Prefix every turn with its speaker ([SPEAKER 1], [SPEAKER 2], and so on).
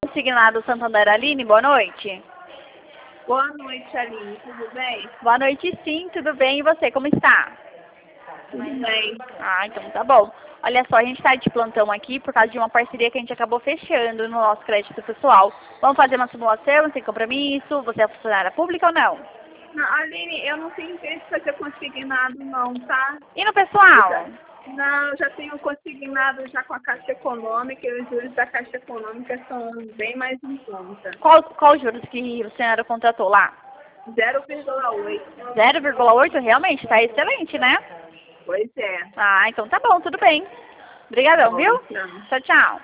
[SPEAKER 1] Consignado Santander, Aline, boa noite.
[SPEAKER 2] Boa noite, Aline. Tudo bem?
[SPEAKER 1] Boa noite, sim, tudo bem? E você, como está?
[SPEAKER 2] Tudo bem.
[SPEAKER 1] Ah, então tá bom. Olha só, a gente está de plantão aqui por causa de uma parceria que a gente acabou fechando no nosso crédito pessoal. Vamos fazer uma simulação sem compromisso? Você é funcionária pública ou não?
[SPEAKER 2] Não, Aline, eu não tenho interesse em fazer consignado não, tá?
[SPEAKER 1] E no pessoal?
[SPEAKER 2] Não, eu já tenho consignado já com a Caixa Econômica e os juros da Caixa Econômica são bem mais em conta.
[SPEAKER 1] Qual juros que o senhor contratou lá?
[SPEAKER 2] 0,8.
[SPEAKER 1] 0,8? Realmente, está excelente, né?
[SPEAKER 2] Pois é.
[SPEAKER 1] Ah, então tá bom, tudo bem. Obrigadão,
[SPEAKER 2] Bom,
[SPEAKER 1] viu?
[SPEAKER 2] então.
[SPEAKER 1] Tchau, tchau.